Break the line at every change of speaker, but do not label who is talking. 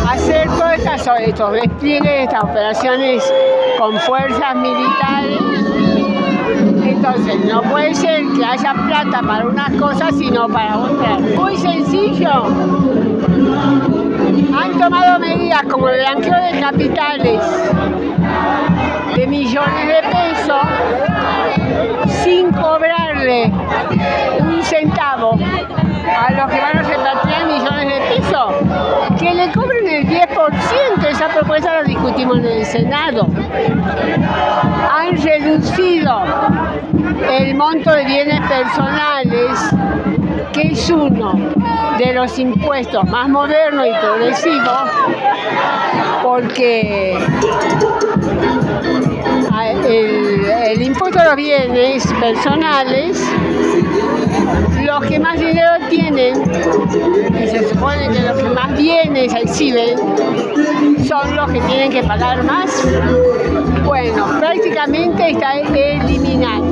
hacer todos estos despliegues, estas operaciones con fuerzas militares. Entonces, no puede ser que haya plata para unas cosas sino para otras. Muy sencillo. Han tomado medidas como el blanqueo de capitales de millones de pesos sin cobrarle un centavo a los que van a repatriar millones de pesos, que le cobren el 10%. Esa propuesta la discutimos en el Senado. Han reducido el monto de bienes personales, que es uno de los impuestos más modernos y progresivos, porque el impuesto a los bienes personales, los que más dinero tienen, y se supone que los que más bienes exhiben, son los que tienen que pagar más. Bueno, prácticamente está eliminado.